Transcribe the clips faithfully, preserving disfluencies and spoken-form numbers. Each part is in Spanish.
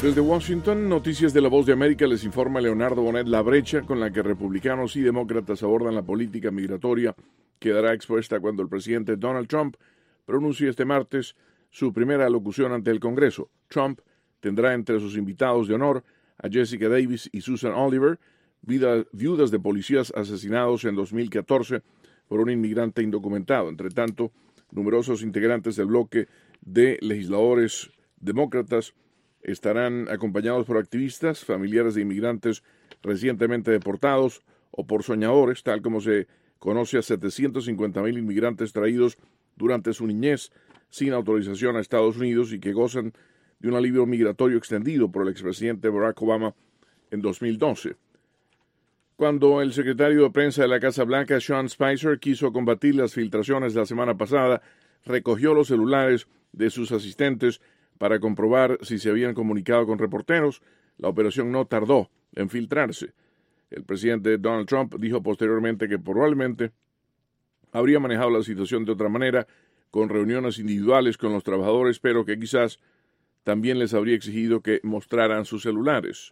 Desde Washington, Noticias de la Voz de América, les informa Leonardo Bonet. La brecha con la que republicanos y demócratas abordan la política migratoria quedará expuesta cuando el presidente Donald Trump pronuncie este martes su primera alocución ante el Congreso. Trump tendrá entre sus invitados de honor a Jessica Davis y Susan Oliver, viudas de policías asesinados en dos mil catorce por un inmigrante indocumentado. Entre tanto, numerosos integrantes del bloque de legisladores demócratas estarán acompañados por activistas, familiares de inmigrantes recientemente deportados o por soñadores, tal como se conoce a setecientos cincuenta mil inmigrantes traídos durante su niñez sin autorización a Estados Unidos y que gozan de un alivio migratorio extendido por el expresidente Barack Obama en dos mil doce. Cuando el secretario de prensa de la Casa Blanca, Sean Spicer, quiso combatir las filtraciones la semana pasada, recogió los celulares de sus asistentes para comprobar si se habían comunicado con reporteros. La operación no tardó en filtrarse. El presidente Donald Trump dijo posteriormente que probablemente habría manejado la situación de otra manera, con reuniones individuales con los trabajadores, pero que quizás también les habría exigido que mostraran sus celulares.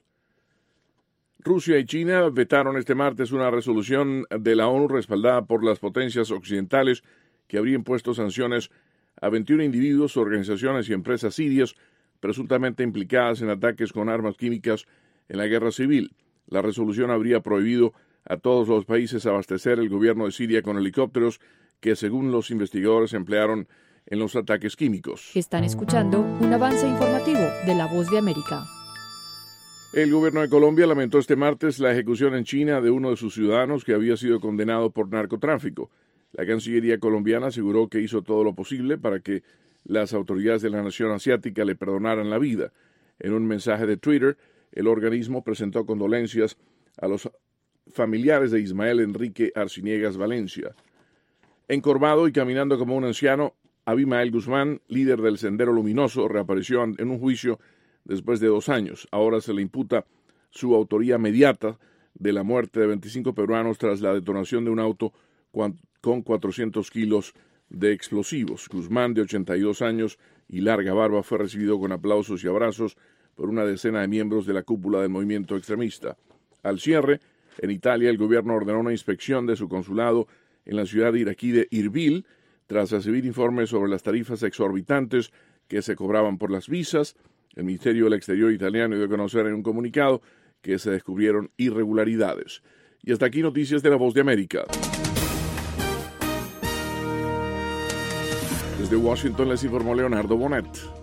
Rusia y China vetaron este martes una resolución de la ONU respaldada por las potencias occidentales que habría impuesto sanciones a veintiún individuos, organizaciones y empresas sirias presuntamente implicadas en ataques con armas químicas en la guerra civil. La resolución habría prohibido a todos los países abastecer el gobierno de Siria con helicópteros que, según los investigadores, emplearon en los ataques químicos. Están escuchando un avance informativo de La Voz de América. El gobierno de Colombia lamentó este martes la ejecución en China de uno de sus ciudadanos que había sido condenado por narcotráfico. La Cancillería colombiana aseguró que hizo todo lo posible para que las autoridades de la nación asiática le perdonaran la vida. En un mensaje de Twitter, el organismo presentó condolencias a los familiares de Ismael Enrique Arciniegas Valencia. Encorvado y caminando como un anciano, Abimael Guzmán, líder del Sendero Luminoso, reapareció en un juicio después de dos años. Ahora se le imputa su autoría mediata de la muerte de veinticinco peruanos tras la detonación de un auto con cuatrocientos kilos de explosivos. Guzmán, de ochenta y dos años y larga barba, fue recibido con aplausos y abrazos por una decena de miembros de la cúpula del movimiento extremista. Al cierre, en Italia, el gobierno ordenó una inspección de su consulado en la ciudad iraquí de Irbil, tras recibir informes sobre las tarifas exorbitantes que se cobraban por las visas. El Ministerio del Exterior italiano dio a conocer en un comunicado que se descubrieron irregularidades. Y hasta aquí Noticias de la Voz de América. Desde Washington les informó Leonardo Bonet.